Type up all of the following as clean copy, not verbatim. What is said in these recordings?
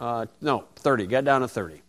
No, 30. Get down to 30.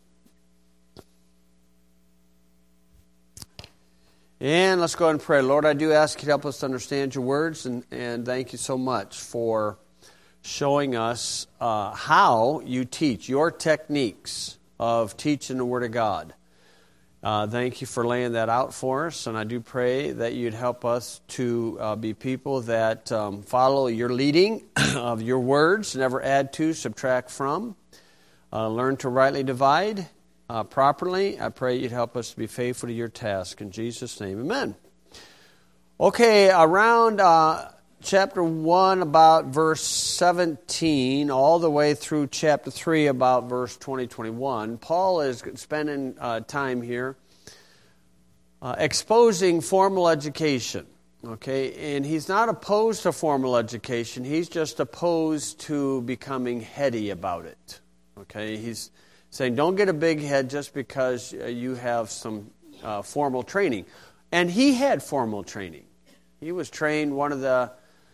And let's go ahead and pray. Lord, I do ask you to help us to understand your words, and thank you so much for showing us how you teach, your techniques of teaching the Word of God. Thank you for laying that out for us, and I do pray that you'd help us to be people that follow your leading of your words, never add to, subtract from, learn to rightly divide properly. I pray you'd help us to be faithful to your task. In Jesus' name, amen. Okay, around chapter 1, about verse 17, all the way through chapter 3, about verse 21, Paul is spending time here exposing formal education. Okay, and he's not opposed to formal education. He's just opposed to becoming heady about it. Okay, he's saying don't get a big head just because you have some formal training. And he had formal training. He was trained, one of the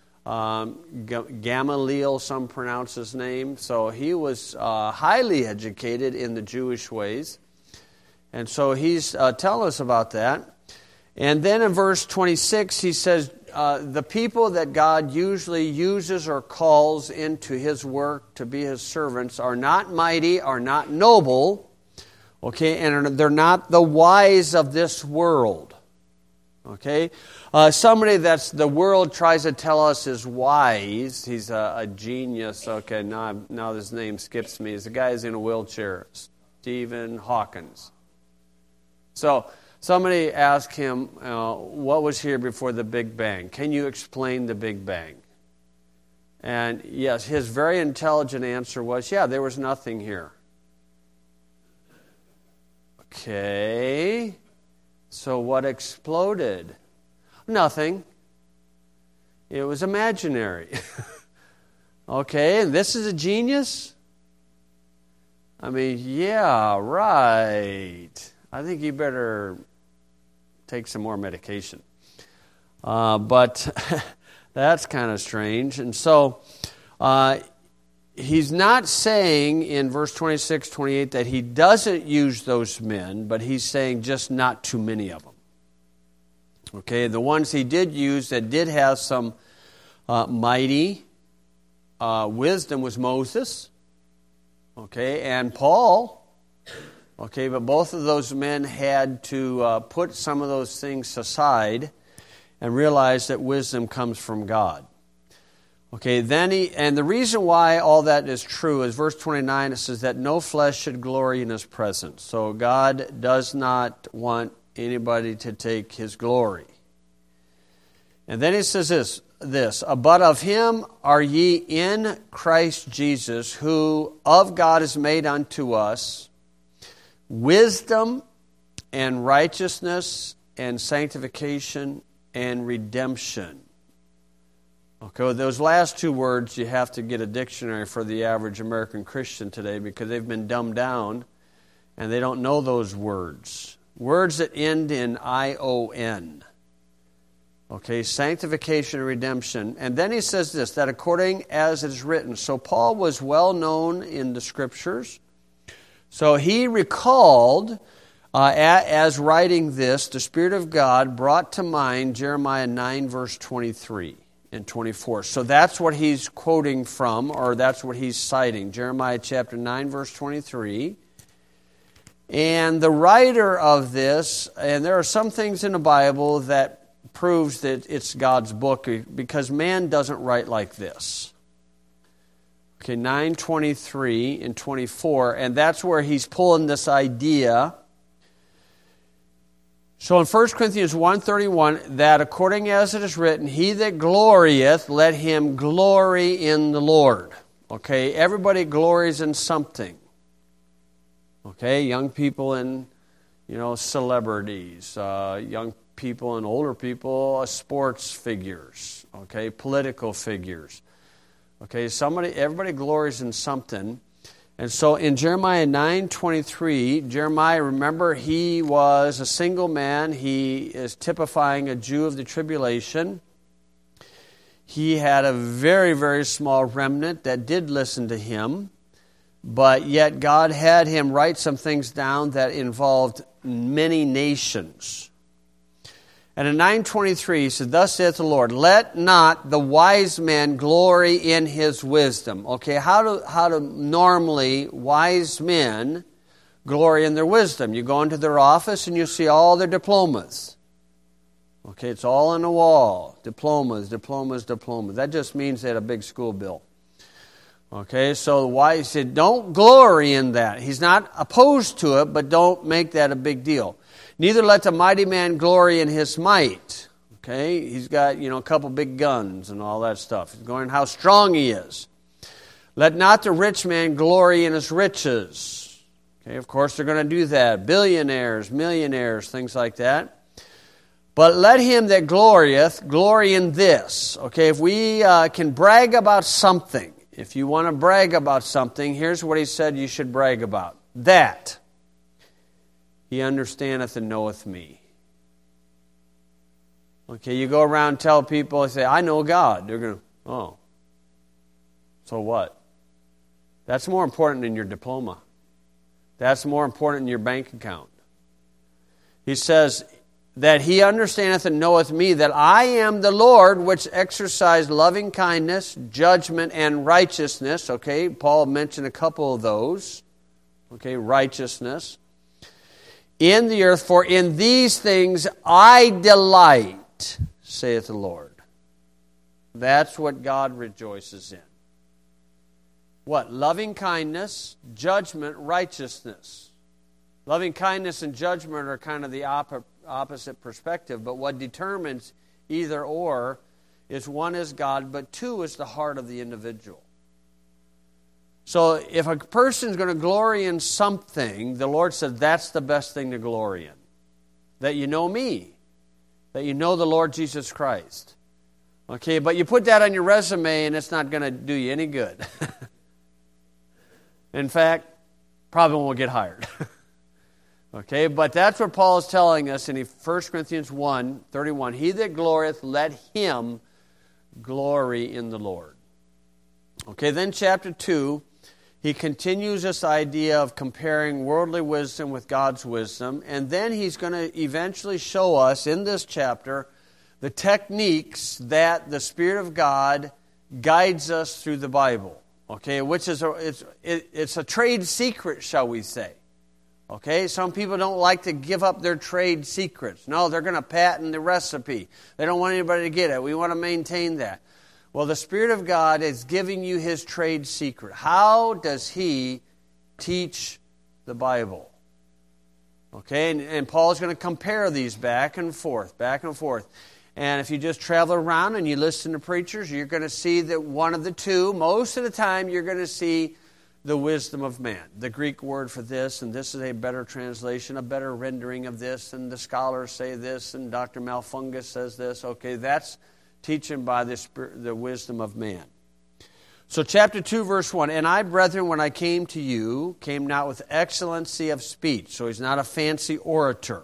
Gamaliel, some pronounce his name. So he was highly educated in the Jewish ways. And so he's telling us about that. And then in verse 26, he says, the people that God usually uses or calls into his work to be his servants are not mighty, are not noble, okay, and they're not the wise of this world. Okay? Somebody that's the world tries to tell us is wise, he's a genius. Okay, now his name skips me. The guy is in a wheelchair, Stephen Hawkins. So somebody asked him, what was here before the Big Bang? Can you explain the Big Bang? And yes, his very intelligent answer was, yeah, there was nothing here. Okay, so what exploded? Nothing. It was imaginary. Okay, and this is a genius? I mean, yeah, right. I think you better take some more medication. But that's kind of strange. And so he's not saying in verse 26, 28 that he doesn't use those men, but he's saying just not too many of them. Okay, the ones he did use that did have some mighty wisdom was Moses, okay, and Paul. Okay, but both of those men had to put some of those things aside and realize that wisdom comes from God. Okay, and the reason why all that is true is verse 29, it says that no flesh should glory in his presence. So God does not want anybody to take his glory. And then he says this, but of him are ye in Christ Jesus, who of God is made unto us wisdom and righteousness and sanctification and redemption. Okay, those last two words you have to get a dictionary for the average American Christian today because they've been dumbed down and they don't know those words. Words that end in I-O-N. Okay, sanctification and redemption. And then he says this, that according as it is written. So Paul was well known in the Scriptures. So he recalled, as writing this, the Spirit of God brought to mind Jeremiah 9, verse 23 and 24. So that's what he's quoting from, or that's what he's citing. Jeremiah chapter 9, verse 23. And the writer of this, and there are some things in the Bible that proves that it's God's book, because man doesn't write like this. Okay, 9:23 and 24, and that's where he's pulling this idea. So in 1 Corinthians 1:31, that according as it is written, he that glorieth, let him glory in the Lord. Okay, everybody glories in something. Okay, young people in, celebrities, young people and older people, sports figures, okay, political figures. Okay, everybody glories in something. And so in Jeremiah 9:23, Jeremiah, remember, he was a single man. He is typifying a Jew of the tribulation. He had a very, very small remnant that did listen to him. but yet God had him write some things down that involved many nations. And in 9:23, he said, "Thus saith the Lord, let not the wise man glory in his wisdom." Okay, how do normally wise men glory in their wisdom? You go into their office and you see all their diplomas. Okay, it's all on the wall. Diplomas, diplomas, diplomas. That just means they had a big school bill. Okay, so why he said, don't glory in that. He's not opposed to it, but don't make that a big deal. Neither let the mighty man glory in his might. Okay, he's got, a couple big guns and all that stuff. He's going how strong he is. Let not the rich man glory in his riches. Okay, of course they're going to do that. Billionaires, millionaires, things like that. But let him that glorieth glory in this. Okay, if we can brag about something, if you want to brag about something, here's what he said you should brag about. That he understandeth and knoweth me. Okay, you go around and tell people, and say, I know God. They're going to, oh, so what? That's more important than your diploma. That's more important than your bank account. He says, that he understandeth and knoweth me, that I am the Lord, which exercise loving kindness, judgment, and righteousness. Okay, Paul mentioned a couple of those. Okay, righteousness. In the earth, for in these things I delight, saith the Lord. That's what God rejoices in. What? Loving kindness, judgment, righteousness. Loving kindness and judgment are kind of the opposite perspective, but what determines either or is one is God, but two is the heart of the individual. So if a person is going to glory in something, the Lord said that's the best thing to glory in. That you know me, that you know the Lord Jesus Christ. Okay, but you put that on your resume and it's not going to do you any good. In fact, probably won't get hired. Okay, but that's what Paul is telling us in 1 Corinthians 1:31. He that glorieth, let him glory in the Lord. Okay, then chapter 2, he continues this idea of comparing worldly wisdom with God's wisdom, and then he's going to eventually show us in this chapter the techniques that the Spirit of God guides us through the Bible. Okay, which is it's a trade secret, shall we say. Okay, some people don't like to give up their trade secrets. No, they're going to patent the recipe. They don't want anybody to get it. We want to maintain that. Well, the Spirit of God is giving you His trade secret. How does He teach the Bible? Okay, and Paul's going to compare these back and forth, back and forth. And if you just travel around and you listen to preachers, you're going to see that one of the two, most of the time, you're going to see the wisdom of man. The Greek word for this, and this is a better translation, a better rendering of this, and the scholars say this, and Dr. Malfungus says this. Okay, that's teaching by the wisdom of man. So chapter 2, verse 1, and I, brethren, when I came to you, came not with excellency of speech. So he's not a fancy orator.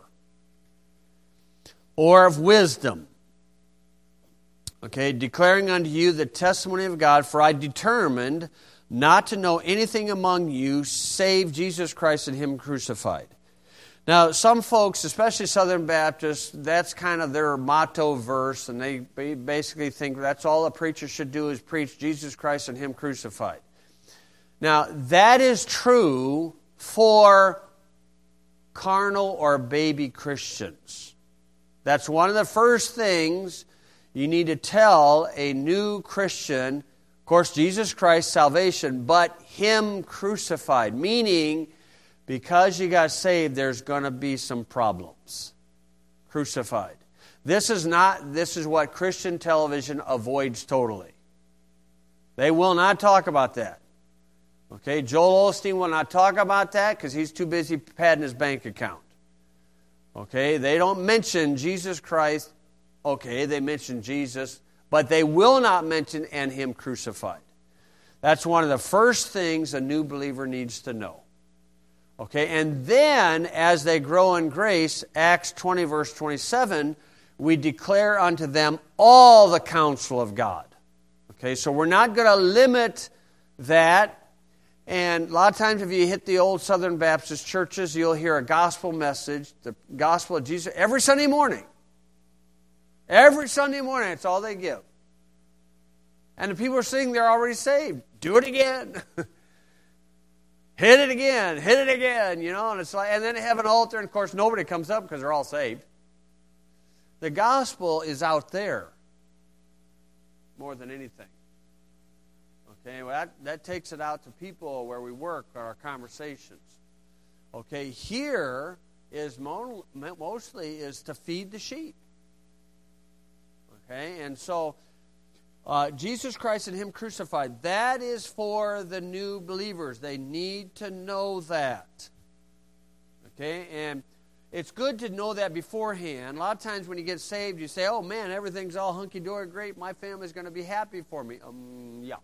Or of wisdom. Okay, declaring unto you the testimony of God, for I determined not to know anything among you save Jesus Christ and Him crucified. Now, some folks, especially Southern Baptists, that's kind of their motto verse, and they basically think that's all a preacher should do is preach Jesus Christ and Him crucified. Now, that is true for carnal or baby Christians. That's one of the first things you need to tell a new Christian. Of course, Jesus Christ, salvation, but Him crucified. Meaning, because you got saved, there's going to be some problems. Crucified. This is what Christian television avoids totally. They will not talk about that. Okay, Joel Osteen will not talk about that because he's too busy padding his bank account. Okay, they don't mention Jesus Christ. Okay, they mention Jesus, but they will not mention and Him crucified. That's one of the first things a new believer needs to know. Okay, and then as they grow in grace, Acts 20 verse 27, we declare unto them all the counsel of God. Okay, so we're not going to limit that And a lot of times if you hit the old Southern Baptist churches, you'll hear a gospel message, the gospel of Jesus, every Sunday morning. Every Sunday morning, it's all they give. And the people are singing, they're already saved. Do it again. Hit it again, and it's like, and then they have an altar, and of course nobody comes up because they're all saved. The gospel is out there more than anything. Okay, well, that takes it out to people where we work or our conversations. Okay, here is mostly is to feed the sheep. Okay, and so Jesus Christ and Him crucified, that is for the new believers. They need to know that. Okay, and it's good to know that beforehand. A lot of times when you get saved, you say, oh man, everything's all hunky-dory, great, my family's going to be happy for me. Yeah.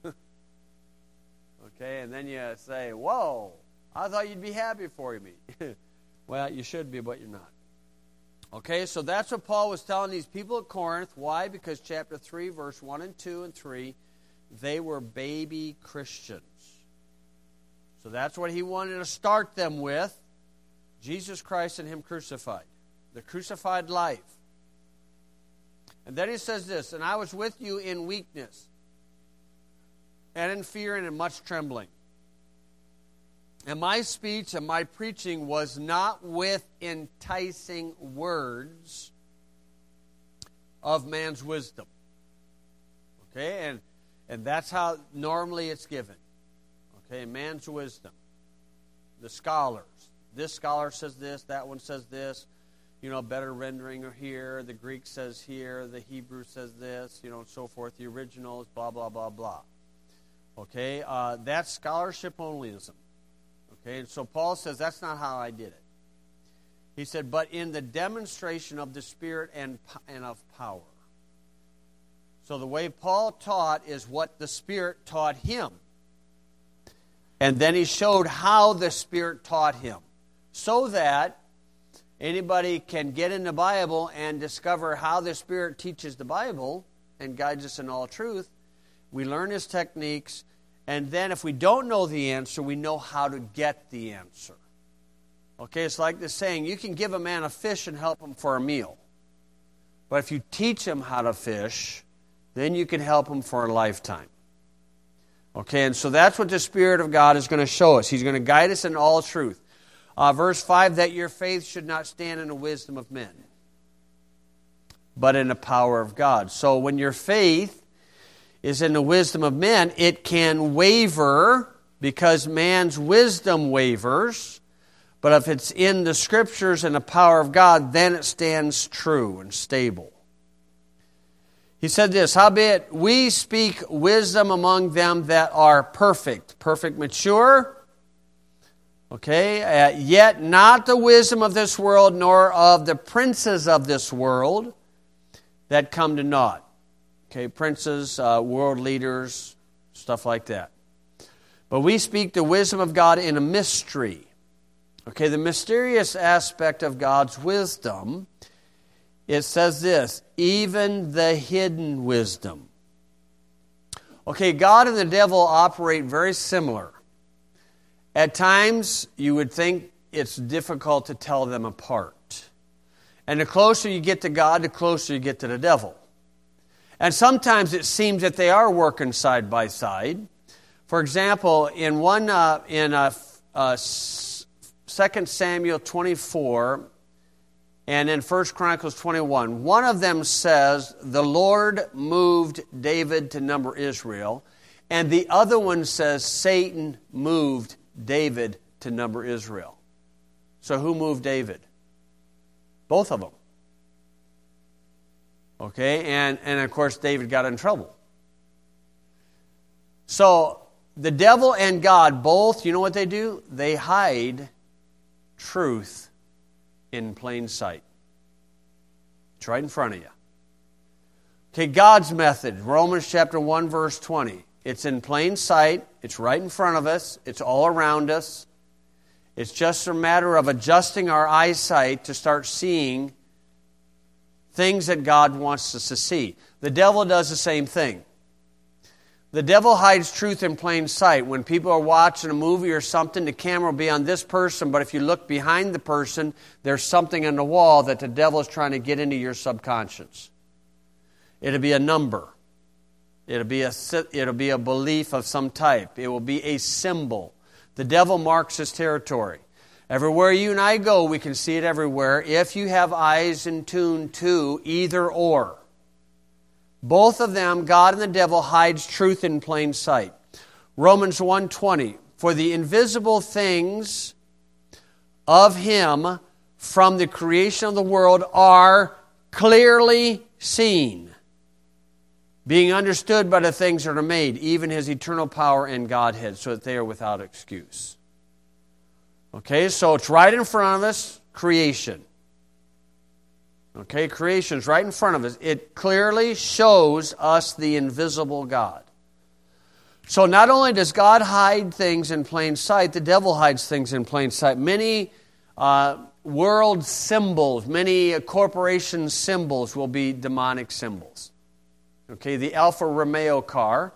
Okay, and then you say, whoa, I thought you'd be happy for me. Well, you should be, but you're not. Okay, so that's what Paul was telling these people at Corinth. Why? Because chapter 3, verse 1 and 2 and 3, they were baby Christians. So that's what he wanted to start them with. Jesus Christ and Him crucified. The crucified life. And then he says this, and I was with you in weakness, and in fear, and in much trembling. And my speech and my preaching was not with enticing words of man's wisdom. Okay, and that's how normally it's given. Okay, man's wisdom. The scholars. This scholar says this, that one says this. Better rendering here. The Greek says here. The Hebrew says this, and so forth. The original is blah, blah, blah, blah. Okay, that's scholarship onlyism. Okay, and so Paul says that's not how I did it. He said, but in the demonstration of the Spirit and of power. So the way Paul taught is what the Spirit taught him. And then he showed how the Spirit taught him. So that anybody can get in the Bible and discover how the Spirit teaches the Bible and guides us in all truth. We learn His techniques. And then if we don't know the answer, we know how to get the answer. Okay, it's like this saying, you can give a man a fish and help him for a meal. But if you teach him how to fish, then you can help him for a lifetime. Okay, and so that's what the Spirit of God is going to show us. He's going to guide us in all truth. Verse 5, that your faith should not stand in the wisdom of men, but in the power of God. So when your faith is in the wisdom of men, it can waver because man's wisdom wavers. But if it's in the Scriptures and the power of God, then it stands true and stable. He said this, howbeit we speak wisdom among them that are perfect, mature, okay, yet not the wisdom of this world, nor of the princes of this world that come to naught. Okay, princes, world leaders, stuff like that. But we speak the wisdom of God in a mystery. Okay, the mysterious aspect of God's wisdom, it says this, even the hidden wisdom. Okay, God and the devil operate very similar. At times, you would think it's difficult to tell them apart. And the closer you get to God, the closer you get to the devil. And sometimes it seems that they are working side by side. For example, in 2 Samuel 24 and in 1 Chronicles 21, one of them says, the Lord moved David to number Israel. And the other one says, Satan moved David to number Israel. So who moved David? Both of them. Okay, and of course David got in trouble. So the devil and God both, you know what they do? They hide truth in plain sight. It's right in front of you. Okay, God's method, Romans chapter 1, verse 20. It's in plain sight. It's right in front of us. It's all around us. It's just a matter of adjusting our eyesight to start seeing things that God wants us to see. The devil does the same thing. The devil hides truth in plain sight. When people are watching a movie or something, the camera will be on this person, but if you look behind the person, there's something on the wall that the devil is trying to get into your subconscious. It'll be a number. It'll be a belief of some type. It will be a symbol. The devil marks his territory. Everywhere you and I go, we can see it everywhere. If you have eyes in tune to either or. Both of them, God and the devil, hides truth in plain sight. Romans 1:20, for the invisible things of Him from the creation of the world are clearly seen, being understood by the things that are made, even His eternal power and Godhead, so that they are without excuse. Okay, so it's right in front of us, creation. Okay, creation's right in front of us. It clearly shows us the invisible God. So not only does God hide things in plain sight, the devil hides things in plain sight. Many world symbols, many corporation symbols will be demonic symbols. Okay, the Alfa Romeo car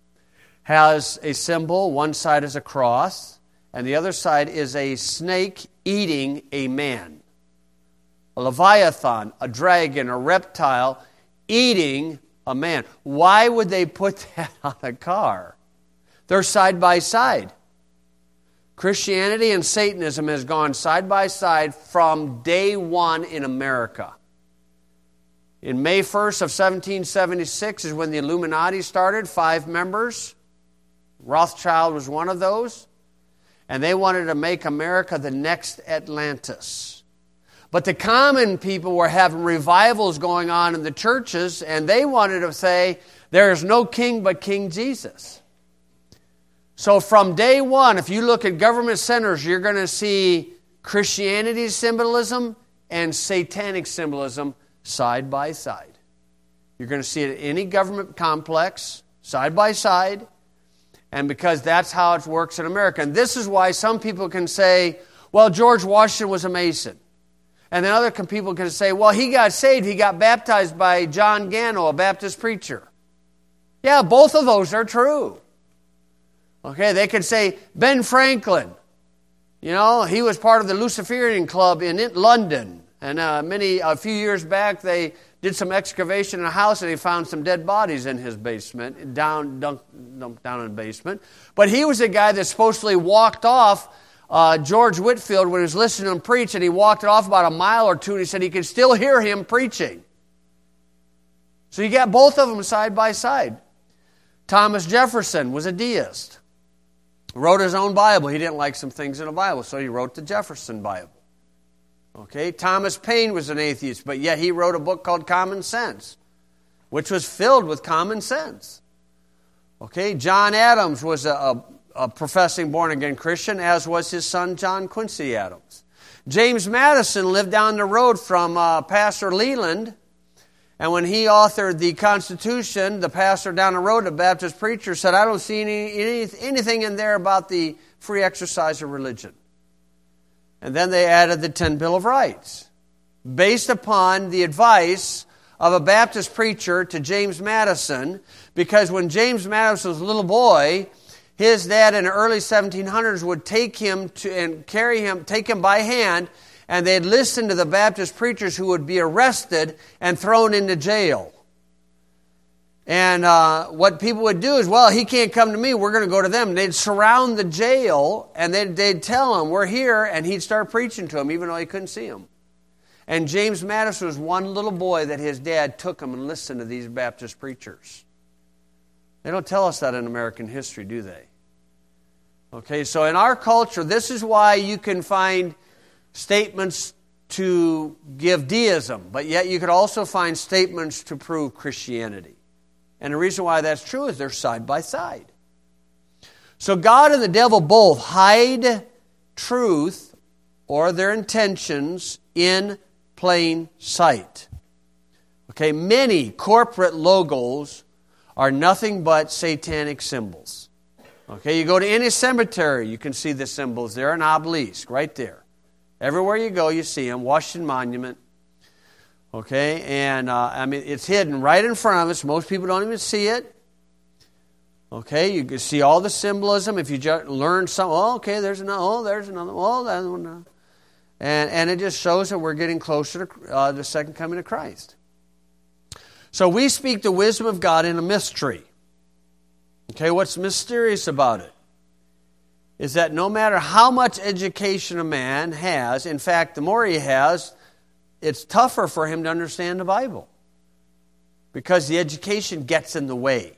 has a symbol. One side is a cross, and the other side is a snake eating a man. A leviathan, a dragon, a reptile eating a man. Why would they put that on a car? They're side by side. Christianity and Satanism has gone side by side from day one in America. In May 1st of 1776 is when the Illuminati started, 5 members. Rothschild was one of those. And they wanted to make America the next Atlantis. But the common people were having revivals going on in the churches, and they wanted to say, there is no king but King Jesus. So from day one, if you look at government centers, you're going to see Christianity symbolism and satanic symbolism side by side. You're going to see it at any government complex, side by side, and because that's how it works in America. And this is why some people can say, well, George Washington was a Mason. And then other people can say, well, he got saved, he got baptized by John Gano, a Baptist preacher. Yeah, both of those are true. Okay, they could say Ben Franklin, he was part of the Luciferian Club in London. And a few years back, they did some excavation in a house and they found some dead bodies in his basement, dumped down in the basement. But he was a guy that supposedly walked off George Whitefield when he was listening to him preach, and he walked it off about a mile or two, and he said he could still hear him preaching. So you got both of them side by side. Thomas Jefferson was a deist. Wrote his own Bible. He didn't like some things in the Bible, so he wrote the Jefferson Bible. Okay, Thomas Paine was an atheist, but yet he wrote a book called Common Sense, which was filled with common sense. Okay, John Adams was a professing born-again Christian, as was his son John Quincy Adams. James Madison lived down the road from Pastor Leland, and when he authored the Constitution, the pastor down the road, the Baptist preacher, said, I don't see anything in there about the free exercise of religion. And then they added the 10 Bill of Rights, based upon the advice of a Baptist preacher to James Madison, because when James Madison was a little boy, his dad in the early 1700s would take him take him by hand, and they'd listen to the Baptist preachers who would be arrested and thrown into jail. And what people would do is, well, he can't come to me, we're going to go to them. They'd surround the jail, and they'd tell him, we're here, and he'd start preaching to him, even though he couldn't see him. And James Madison was one little boy that his dad took him and listened to these Baptist preachers. They don't tell us that in American history, do they? Okay, so in our culture, this is why you can find statements to give deism, but yet you could also find statements to prove Christianity. And the reason why that's true is they're side by side. So God and the devil both hide truth or their intentions in plain sight. Okay, many corporate logos are nothing but satanic symbols. Okay, you go to any cemetery, you can see the symbols there, an obelisk right there. Everywhere you go, you see them. Washington Monument. Okay, and it's hidden right in front of us. Most people don't even see it. Okay, you can see all the symbolism. If you just learn some, oh, okay, there's another, there's another, that one. And it just shows that we're getting closer to the second coming of Christ. So we speak the wisdom of God in a mystery. Okay, what's mysterious about it is that no matter how much education a man has, in fact, the more he has, it's tougher for him to understand the Bible because the education gets in the way.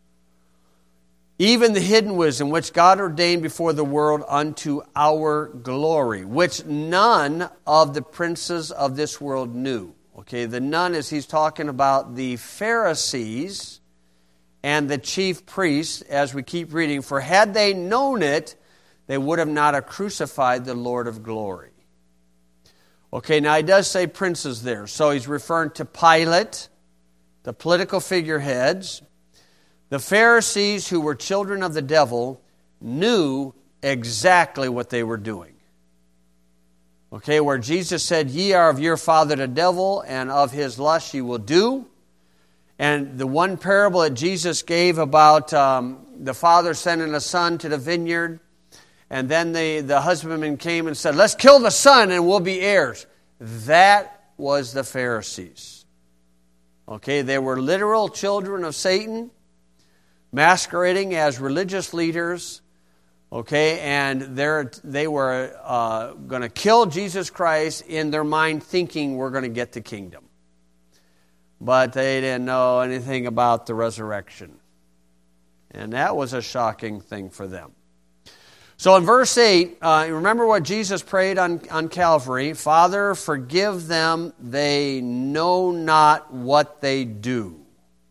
Even the hidden wisdom which God ordained before the world unto our glory, which none of the princes of this world knew. Okay, the none is he's talking about the Pharisees and the chief priests, as we keep reading. For had they known it, they would have not have crucified the Lord of glory. Okay, now he does say princes there. So he's referring to Pilate, the political figureheads. The Pharisees, who were children of the devil, knew exactly what they were doing. Okay, where Jesus said, ye are of your father the devil, and of his lust ye will do. And the one parable that Jesus gave about the father sending a son to the vineyard, and then the husbandman came and said, let's kill the son and we'll be heirs. That was the Pharisees. Okay, they were literal children of Satan, masquerading as religious leaders, okay, and they were going to kill Jesus Christ in their mind, thinking we're going to get the kingdom. But they didn't know anything about the resurrection. And that was a shocking thing for them. So in verse 8, remember what Jesus prayed on Calvary. Father, forgive them, they know not what they do.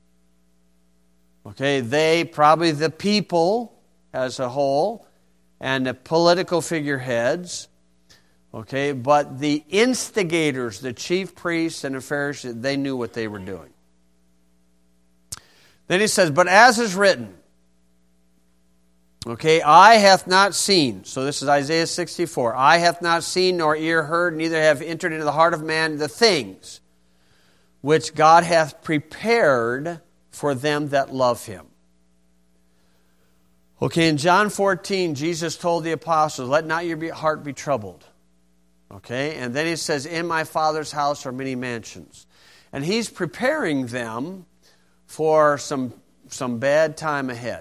Okay, they, probably the people as a whole, and the political figureheads, okay, but the instigators, the chief priests and the Pharisees, they knew what they were doing. Then he says, but as is written, okay, eye hath not seen, so this is Isaiah 64, eye hath not seen nor ear heard, neither have entered into the heart of man the things which God hath prepared for them that love him. Okay, in John 14, Jesus told the apostles, let not your heart be troubled. Okay, and then he says, in my Father's house are many mansions. And he's preparing them for some bad time ahead.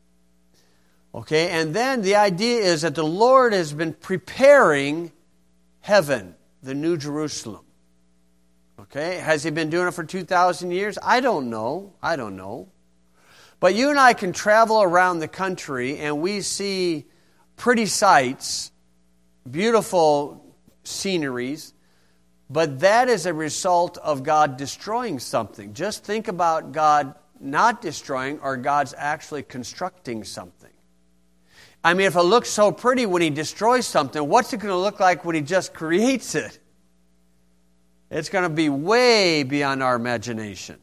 Okay, and then the idea is that the Lord has been preparing heaven, the New Jerusalem. Okay, has he been doing it for 2,000 years? I don't know. But you and I can travel around the country and we see pretty sights, beautiful sceneries, but that is a result of God destroying something. Just think about God not destroying or God's actually constructing something. I mean, if it looks so pretty when he destroys something, what's it going to look like when he just creates it? It's going to be way beyond our imagination.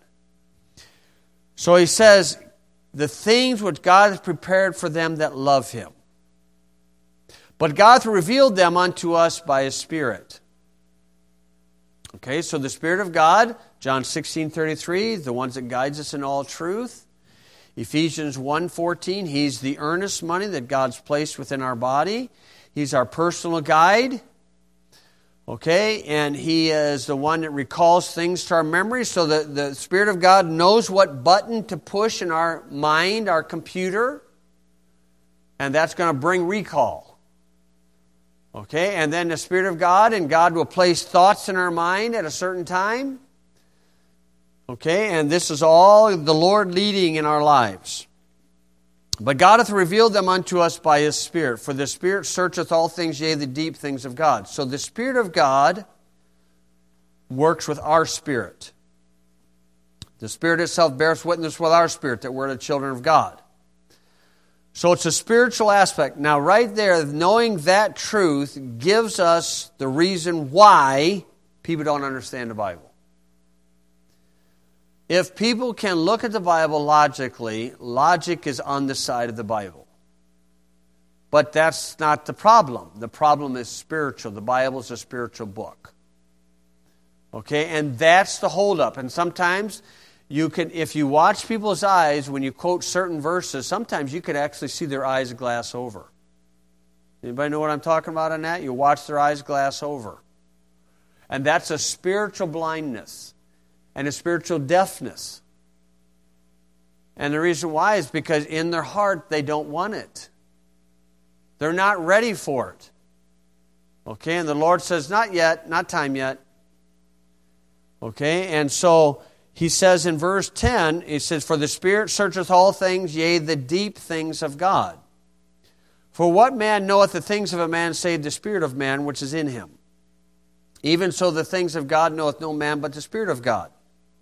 So he says, the things which God has prepared for them that love him. But God hath revealed them unto us by his Spirit. Okay, so the Spirit of God, John 16:33, the ones that guides us in all truth. Ephesians 1:14, he's the earnest money that God's placed within our body. He's our personal guide. Okay, and he is the one that recalls things to our memory, so that the Spirit of God knows what button to push in our mind, our computer, and that's going to bring recall. Okay, and then the Spirit of God, and God will place thoughts in our mind at a certain time. Okay, and this is all the Lord leading in our lives. But God hath revealed them unto us by his Spirit. For the Spirit searcheth all things, yea, the deep things of God. So the Spirit of God works with our spirit. The Spirit itself bears witness with our spirit that we're the children of God. So it's a spiritual aspect. Now right there, knowing that truth gives us the reason why people don't understand the Bible. If people can look at the Bible logically, logic is on the side of the Bible. But that's not the problem. The problem is spiritual. The Bible is a spiritual book. Okay, and that's the holdup. And sometimes if you watch people's eyes when you quote certain verses, sometimes you can actually see their eyes glass over. Anybody know what I'm talking about on that? You watch their eyes glass over. And that's a spiritual blindness and a spiritual deafness. And the reason why is because in their heart they don't want it. They're not ready for it. Okay, and the Lord says, not yet, not time yet. Okay, and so He says in verse 10, He says, "For the Spirit searcheth all things, yea, the deep things of God. For what man knoweth the things of a man, save the Spirit of man which is in him? Even so the things of God knoweth no man but the Spirit of God."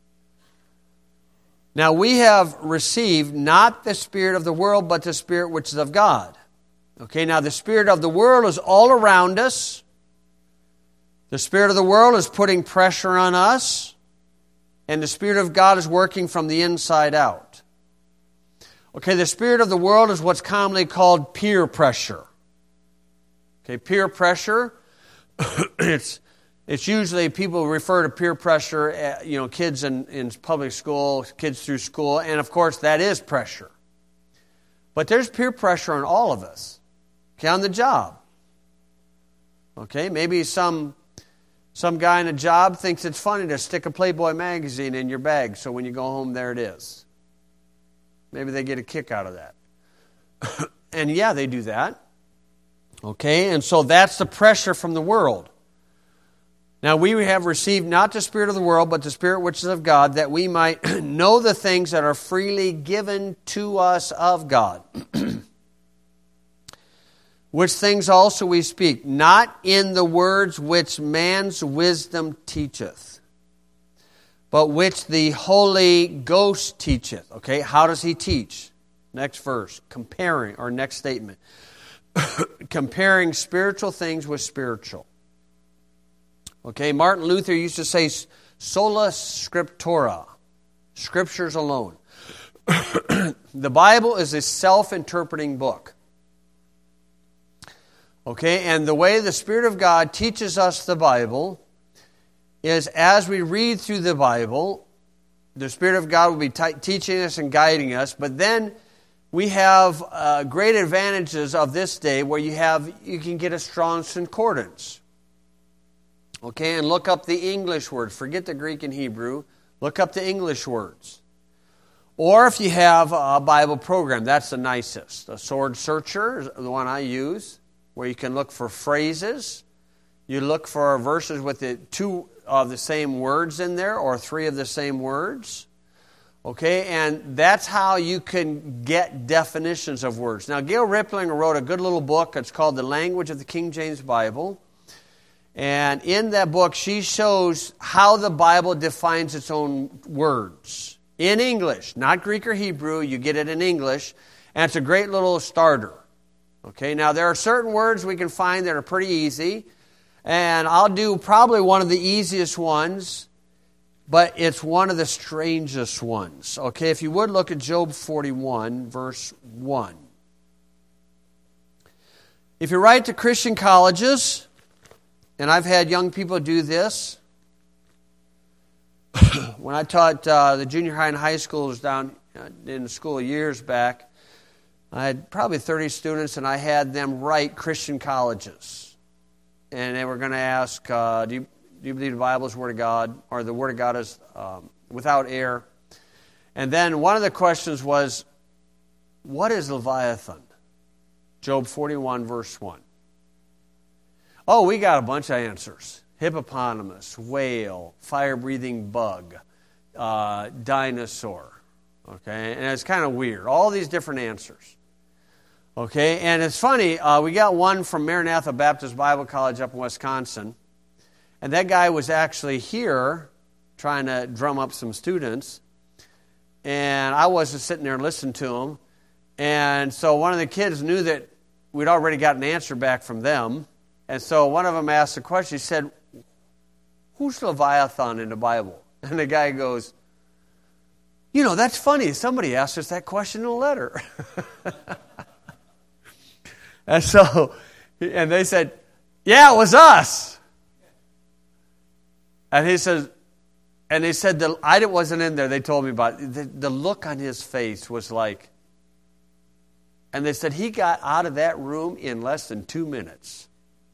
Now we have received not the spirit of the world, but the Spirit which is of God. Okay, now the spirit of the world is all around us. The spirit of the world is putting pressure on us. And the Spirit of God is working from the inside out. Okay, the spirit of the world is what's commonly called peer pressure. Okay, peer pressure, it's usually people refer to peer pressure, kids in public school, kids through school, and of course that is pressure. But there's peer pressure on all of us. Okay, on the job. Okay, maybe some guy in a job thinks it's funny to stick a Playboy magazine in your bag, so when you go home, there it is. Maybe they get a kick out of that. And yeah, they do that. Okay, and so that's the pressure from the world. Now we have received not the spirit of the world, but the Spirit which is of God, that we might know the things that are freely given to us of God. Which things also we speak, not in the words which man's wisdom teacheth, but which the Holy Ghost teacheth. Okay, how does He teach? Next verse, next statement. Comparing spiritual things with spiritual. Okay, Martin Luther used to say, sola scriptura, Scriptures alone. The Bible is a self-interpreting book. Okay, and the way the Spirit of God teaches us the Bible is as we read through the Bible, the Spirit of God will be teaching us and guiding us, but then we have great advantages of this day where you can get a Strong's Concordance. Okay, and look up the English words. Forget the Greek and Hebrew. Look up the English words. Or if you have a Bible program, that's the nicest. A Sword Searcher is the one I use, where you can look for phrases. You look for verses with two of the same words in there, or three of the same words. Okay, and that's how you can get definitions of words. Now, Gail Riplinger wrote a good little book. It's called The Language of the King James Bible. And in that book, she shows how the Bible defines its own words. In English, not Greek or Hebrew. You get it in English. And it's a great little starter. Okay, now there are certain words we can find that are pretty easy. And I'll do probably one of the easiest ones, but it's one of the strangest ones. Okay, if you would look at Job 41, verse 1. If you write to Christian colleges, and I've had young people do this. When I taught the junior high and high schools down in the school years back, I had probably 30 students, and I had them write Christian colleges. And they were going to ask, do you believe the Bible is the Word of God, or the Word of God is without error? And then one of the questions was, what is Leviathan? Job 41, verse 1. Oh, we got a bunch of answers. Hippopotamus, whale, fire-breathing bug, dinosaur. Okay, and it's kind of weird. All these different answers. Okay, and it's funny, we got one from Maranatha Baptist Bible College up in Wisconsin, and that guy was actually here trying to drum up some students, and I was just sitting there listening to him, and so one of the kids knew that we'd already got an answer back from them, and so one of them asked a question. He said, who's Leviathan in the Bible? And the guy goes, that's funny. Somebody asked us that question in a letter. And they said, yeah, it was us. And he says, And they said, I wasn't in there, they told me about it. The look on his face was like, and they said he got out of that room in less than 2 minutes.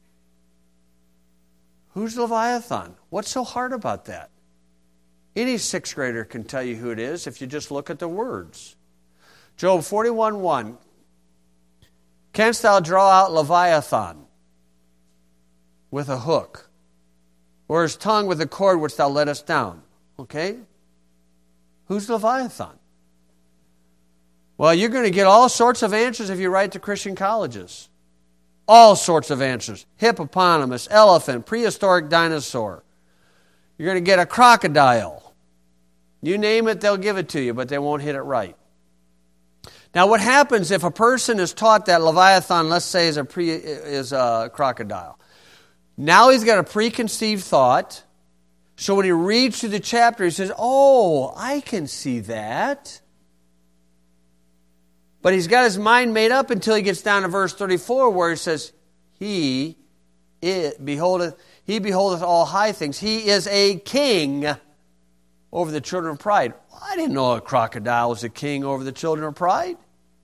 Who's Leviathan? What's so hard about that? Any sixth grader can tell you who it is if you just look at the words. Job 41:1. Canst thou draw out Leviathan with a hook, or his tongue with a cord which thou lettest down? Okay? Who's Leviathan? Well, you're going to get all sorts of answers if you write to Christian colleges. All sorts of answers. Hippopotamus, elephant, prehistoric dinosaur. You're going to get a crocodile. You name it, they'll give it to you, but they won't hit it right. Now, what happens if a person is taught that Leviathan, let's say, is a crocodile? Now he's got a preconceived thought. So when he reads through the chapter, he says, oh, I can see that. But he's got his mind made up until he gets down to verse 34 where he says, He beholdeth all high things. He is a king over the children of pride. Well, I didn't know a crocodile was a king over the children of pride.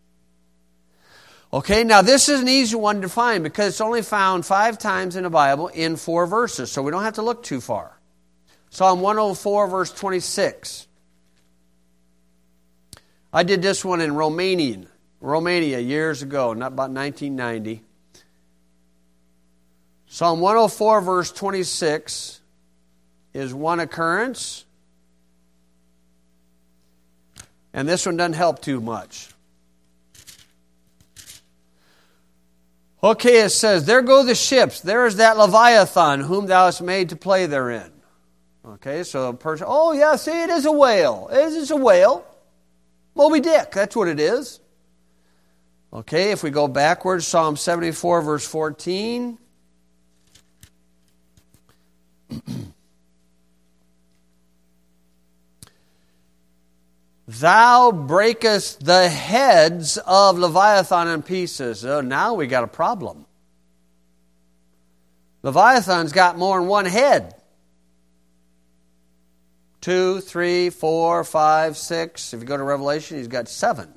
Okay, now this is an easy one to find because it's only found 5 times in the Bible in 4 verses, so we don't have to look too far. Psalm 104, verse 26. I did this one in Romania years ago, not about 1990. Psalm 104, verse 26 is one occurrence. And this one doesn't help too much. Okay, it says, there go the ships. There is that Leviathan whom thou hast made to play therein. Okay, so a person, oh yeah, see, it is a whale. It is a whale. Moby Dick, that's what it is. Okay, if we go backwards, Psalm 74, verse 14. Thou breakest the heads of Leviathan in pieces. Oh, now we got a problem. Leviathan's got more than one head. 2, 3, 4, 5, 6. If you go to Revelation, he's got 7.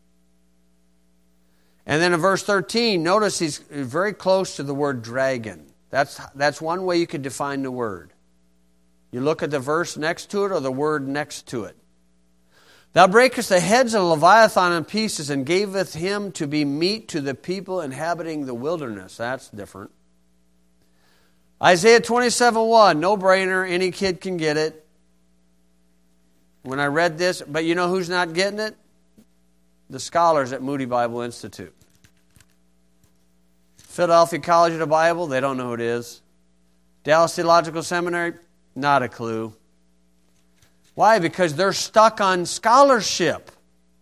And then in verse 13, notice he's very close to the word dragon. That's one way you could define the word. You look at the verse next to it or the word next to it. Thou breakest the heads of Leviathan in pieces and gavest him to be meat to the people inhabiting the wilderness. That's different. Isaiah 27:1, no-brainer, any kid can get it. When I read this, but you know who's not getting it? The scholars at Moody Bible Institute. Philadelphia College of the Bible, they don't know who it is. Dallas Theological Seminary, not a clue. Why? Because they're stuck on scholarship.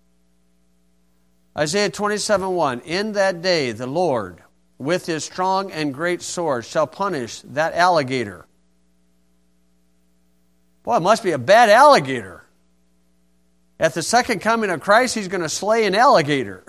Isaiah 27:1, in that day the Lord, with his strong and great sword, shall punish that alligator. Boy, it must be a bad alligator. At the second coming of Christ, he's going to slay an alligator.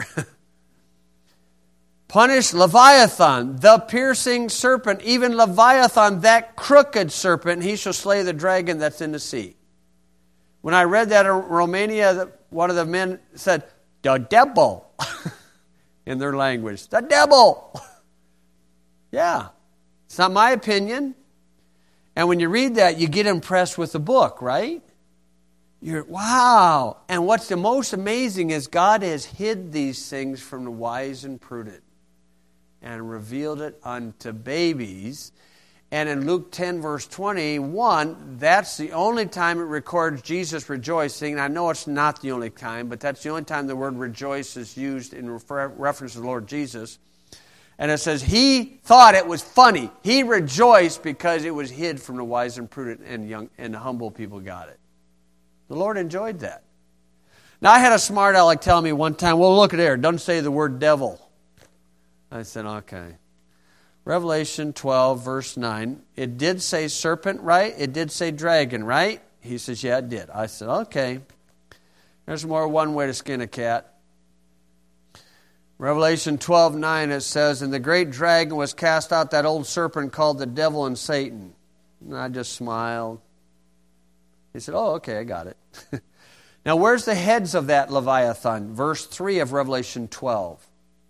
Punish Leviathan, the piercing serpent, even Leviathan, that crooked serpent, he shall slay the dragon that's in the sea. When I read that in Romania, one of the men said, the devil, in their language. The devil. Yeah, it's not my opinion. And when you read that, you get impressed with the book, right? You're, wow. And what's the most amazing is God has hid these things from the wise and prudent and revealed it unto babies. And in Luke 10, verse 21, that's the only time it records Jesus rejoicing. I know it's not the only time, but that's the only time the word rejoice is used in reference to the Lord Jesus. And it says, he thought it was funny. He rejoiced because it was hid from the wise and prudent and young and humble people got it. The Lord enjoyed that. Now, I had a smart aleck tell me one time, well, look at there. It doesn't say the word devil. I said, okay. Revelation 12, verse 9. It did say serpent, right? It did say dragon, right? He says, yeah, it did. I said, okay. There's more one way to skin a cat. Revelation 12:9, it says, and the great dragon was cast out, that old serpent called the devil and Satan. And I just smiled. He said, oh, okay, I got it. Now, where's the heads of that Leviathan? Verse 3 of Revelation 12.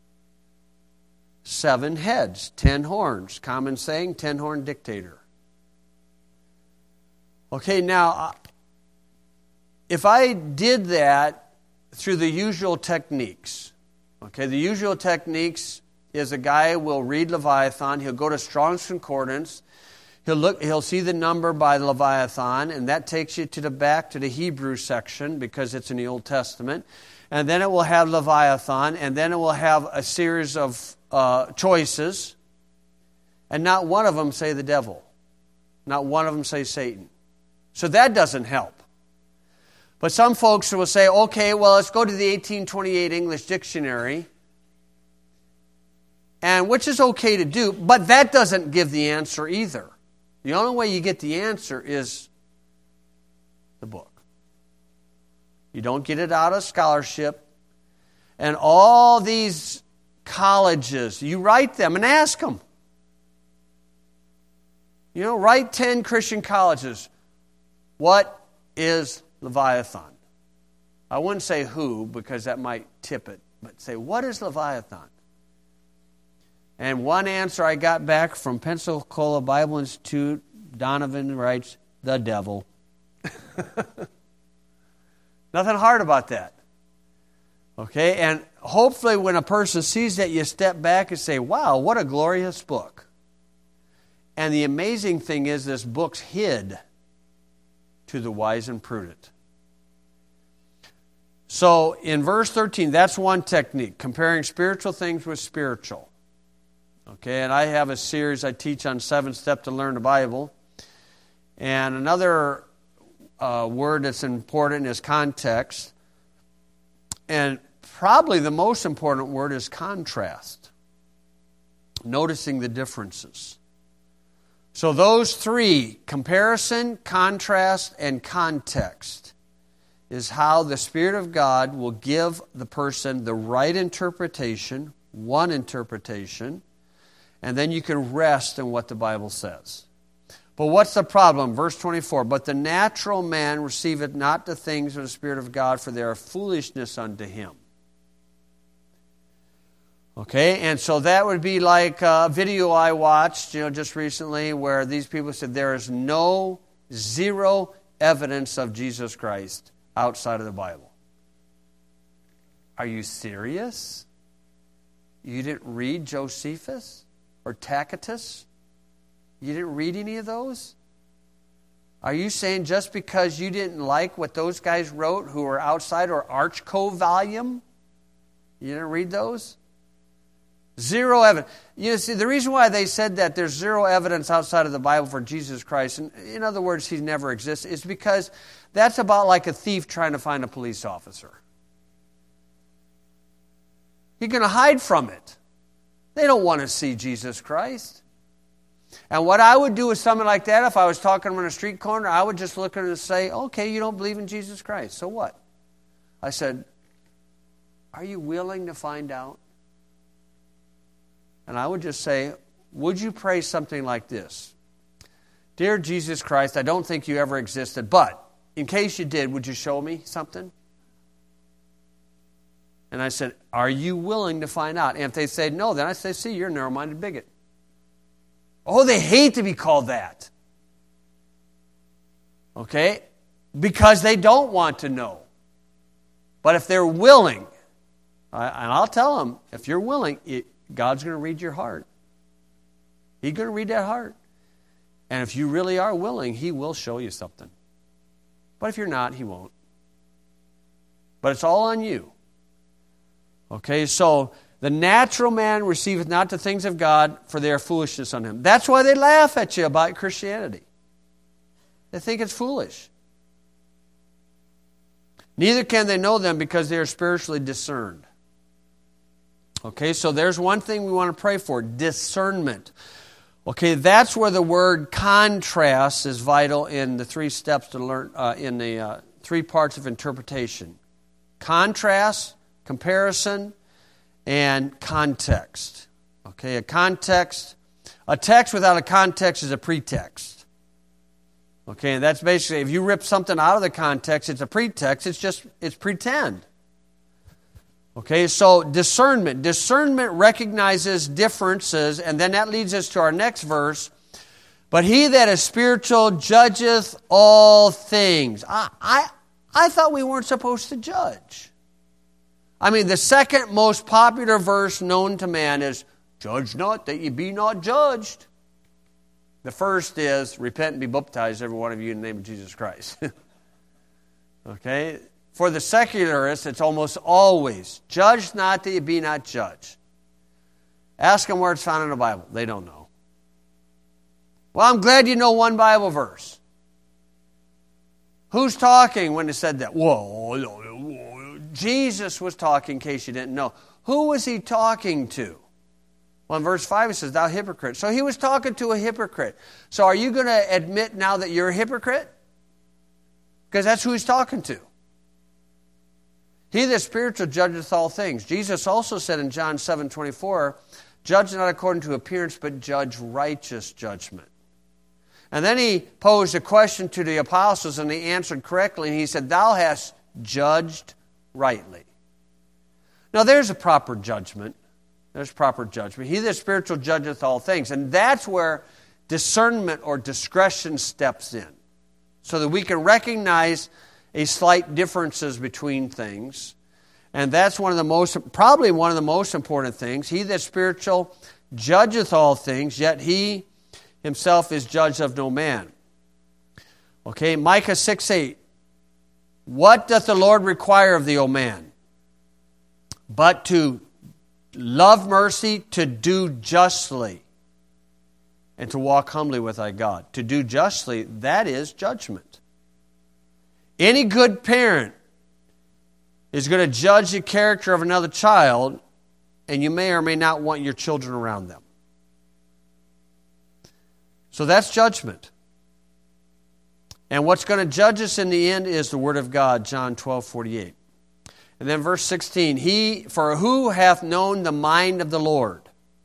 7 heads, 10 horns. Common saying, 10-horn dictator. Okay, now, if I did that through the usual techniques, okay, the usual techniques is a guy will read Leviathan, he'll go to Strong's Concordance, he'll see the number by Leviathan, and that takes you to the back to the Hebrew section because it's in the Old Testament. And then it will have Leviathan, and then it will have a series of choices, and not one of them say the devil. Not one of them say Satan. So that doesn't help. But some folks will say, okay, well, let's go to the 1828 English Dictionary, and which is okay to do, but that doesn't give the answer either. The only way you get the answer is the book. You don't get it out of scholarship. And all these colleges, you write them and ask them. You know, write 10 Christian colleges. What is Leviathan? I wouldn't say who, because that might tip it, but say, what is Leviathan? And one answer I got back from Pensacola Bible Institute, Donovan writes, the devil. Nothing hard about that. Okay, and hopefully when a person sees that, you step back and say, wow, what a glorious book. And the amazing thing is this book's hid to the wise and prudent. So in verse 13, that's one technique, comparing spiritual things with spiritual. Okay, and I have a series I teach on 7 Steps to Learn the Bible. And another word that's important is context. And probably the most important word is contrast. Noticing the differences. So those 3, comparison, contrast, and context, is how the Spirit of God will give the person the right interpretation, one interpretation, and then you can rest in what the Bible says. But what's the problem? Verse 24, but the natural man receiveth not the things of the Spirit of God, for they are foolishness unto him. Okay, and so that would be like a video I watched, just recently, where these people said there is zero evidence of Jesus Christ outside of the Bible. Are you serious? You didn't read Josephus or Tacitus? You didn't read any of those? Are you saying just because you didn't like what those guys wrote who were outside, or Archco volume, you didn't read those? Zero evidence. You see, the reason why they said that there's zero evidence outside of the Bible for Jesus Christ, and in other words, he never existed, is because that's about like a thief trying to find a police officer. You're going to hide from it. They don't want to see Jesus Christ. And what I would do with something like that, if I was talking to them on a street corner, I would just look at them and say, okay, you don't believe in Jesus Christ, so what? I said, are you willing to find out? And I would just say, would you pray something like this? Dear Jesus Christ, I don't think you ever existed, but in case you did, would you show me something? And I said, are you willing to find out? And if they say no, then I say, see, you're a narrow-minded bigot. Oh, they hate to be called that. Okay? Because they don't want to know. But if they're willing, and I'll tell them, if you're willing, God's going to read your heart. He's going to read that heart. And if you really are willing, He will show you something. But if you're not, He won't. But it's all on you. Okay, so the natural man receiveth not the things of God, for they are foolishness unto him. That's why they laugh at you about Christianity. They think it's foolish. Neither can they know them, because they are spiritually discerned. Okay, so there's one thing we want to pray for, discernment. Okay, that's where the word contrast is vital in the 3 steps to learn, in the 3 parts of interpretation. Contrast, comparison, and context. Okay, a text without a context is a pretext. Okay, and that's basically, if you rip something out of the context, it's a pretext, it's pretend. Okay, so discernment. Discernment recognizes differences, and then that leads us to our next verse. But he that is spiritual judgeth all things. I thought we weren't supposed to judge. I mean, the second most popular verse known to man is, judge not that ye be not judged. The first is, repent and be baptized, every one of you, in the name of Jesus Christ. Okay? For the secularists, it's almost always, judge not that ye be not judged. Ask them where it's found in the Bible. They don't know. Well, I'm glad you know one Bible verse. Who's talking when they said that? Whoa, Jesus was talking, in case you didn't know. Who was he talking to? Well, in verse 5 it says, thou hypocrite. So he was talking to a hypocrite. So are you going to admit now that you're a hypocrite? Because that's who he's talking to. He that is spiritual judgeth all things. Jesus also said in John 7:24, judge not according to appearance, but judge righteous judgment. And then he posed a question to the apostles, and they answered correctly, and he said, thou hast judged rightly. Now there's a proper judgment. There's proper judgment. He that is spiritual judgeth all things. And that's where discernment or discretion steps in. So that we can recognize a slight differences between things. And that's probably one of the most important things. He that is spiritual judgeth all things, yet he himself is judge of no man. Okay, Micah 6:8. What doth the Lord require of thee, O man? But to love mercy, to do justly, and to walk humbly with thy God. To do justly, that is judgment. Any good parent is going to judge the character of another child, and you may or may not want your children around them. So that's judgment. And what's going to judge us in the end is the Word of God, John 12:48. And then verse 16, for who hath known the mind of the Lord,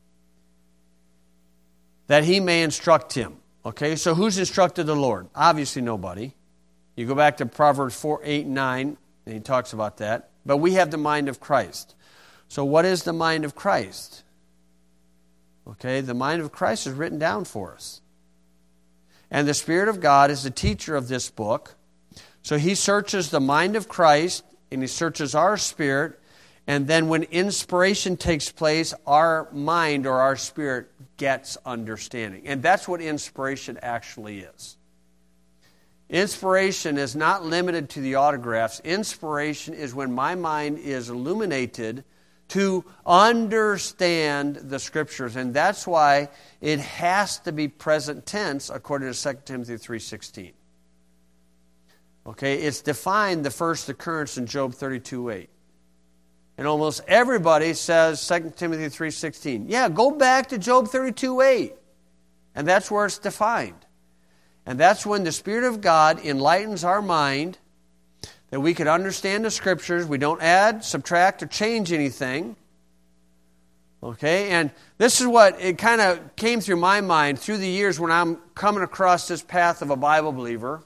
that he may instruct him? Okay, so who's instructed the Lord? Obviously nobody. You go back to Proverbs 4:8-9, and he talks about that. But we have the mind of Christ. So what is the mind of Christ? Okay, the mind of Christ is written down for us. And the Spirit of God is the teacher of this book. So he searches the mind of Christ, and he searches our spirit, and then when inspiration takes place, our mind or our spirit gets understanding. And that's what inspiration actually is. Inspiration is not limited to the autographs. Inspiration is when my mind is illuminated to understand the Scriptures. And that's why it has to be present tense according to 2 Timothy 3:16. Okay, it's defined the first occurrence in Job 32:8. And almost everybody says 2 Timothy 3:16. Yeah, go back to Job 32:8. And that's where it's defined. And that's when the Spirit of God enlightens our mind that we can understand the Scriptures. We don't add, subtract, or change anything. Okay, and this is what it kind of came through my mind through the years when I'm coming across this path of a Bible believer.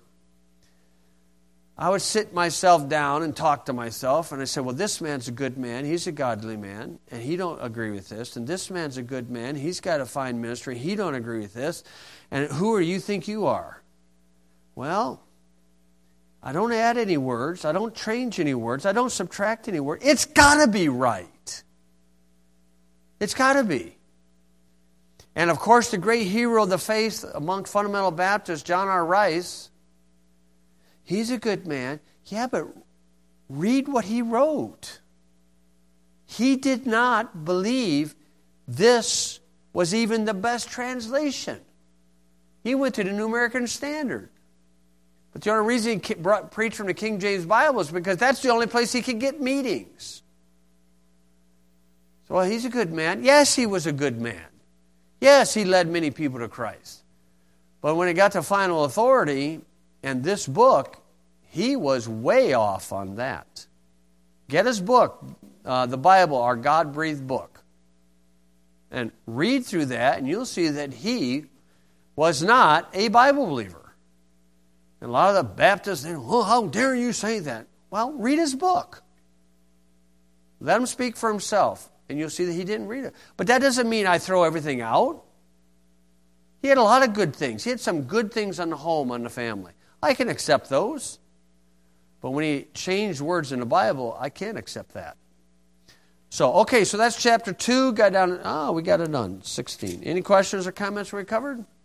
I would sit myself down and talk to myself, and I said, well, this man's a good man, he's a godly man, and he don't agree with this. And this man's a good man, he's got a fine ministry, he don't agree with this. And who are you think you are? Well, I don't add any words, I don't change any words, I don't subtract any words. It's got to be right. It's got to be. And of course, the great hero of the faith among fundamental Baptists, John R. Rice, he's a good man. Yeah, but read what he wrote. He did not believe this was even the best translation. He went to the New American Standard. But the only reason he preached from the King James Bible is because that's the only place he could get meetings. So, well, he's a good man. Yes, he was a good man. Yes, he led many people to Christ. But when it got to final authority and this book, he was way off on that. Get his book, the Bible, our God-breathed book, and read through that, and you'll see that he was not a Bible believer. And a lot of the Baptists, they oh, how dare you say that? Well, read his book. Let him speak for himself, and you'll see that he didn't read it. But that doesn't mean I throw everything out. He had a lot of good things. He had some good things on the home, on the family. I can accept those. But when he changed words in the Bible, I can't accept that. So that's chapter 2. We got it done. 16. Any questions or comments we covered?